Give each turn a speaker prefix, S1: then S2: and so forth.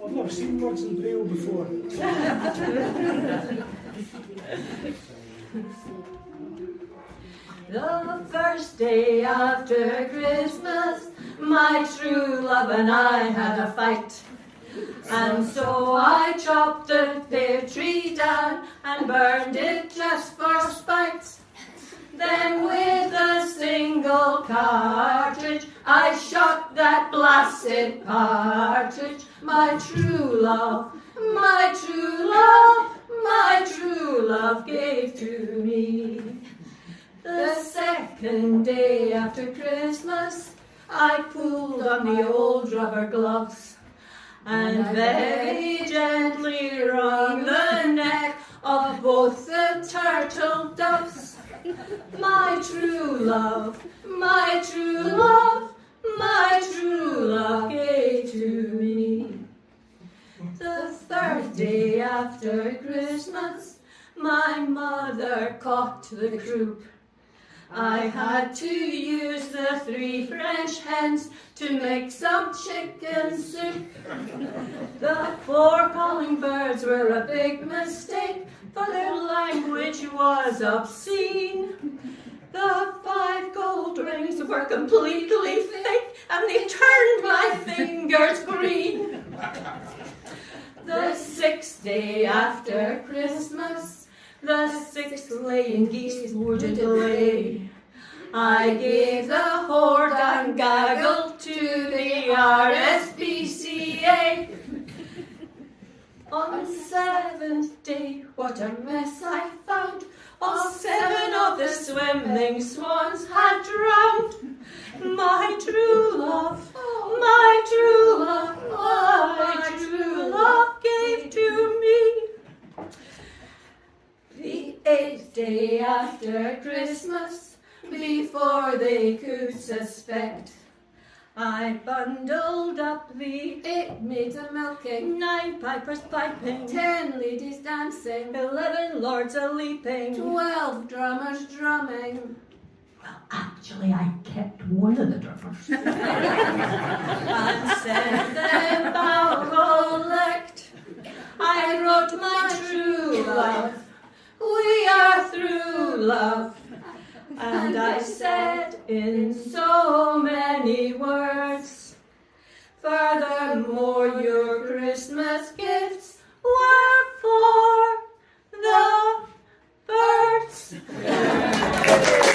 S1: I've never seen words in Braille before.
S2: The first day after Christmas, my true love and I had a fight. And so I chopped the pear tree down and burned it just for spite. Then with a single cartridge, I shot that blasted partridge. My true love, my true love, my true love gave to me. The second day after Christmas, I pulled on the old rubber gloves and very gently wrung the neck of both the turtle doves. My true love, my true love, my true love gave to me. The third day after Christmas, my mother caught the croup. I had to use the 3 French hens to make some chicken soup. The 4 calling birds were a big mistake, for their language was obscene. The 5 gold rings were completely fake, and they turned my fingers green. The 6th day after Christmas, the 6th laying geese wouldn't lay. I gave the horde and gaggle to the RSPCA. On the 7th day, what a mess I found. All 7 of the swimming swans had drowned. My true love, my true love, my true love gave to me. The 8th day after Christmas, before they could suspect, I bundled up the 8 maids a milking, 9 pipers piping, 10 ladies dancing, 11 lords a leaping, 12 drummers drumming. Well, actually, I kept one of the drummers. And sent them bow collect. I wrote my true love. We are through, love. And I said in so many words, furthermore, your Christmas gifts were for the birds.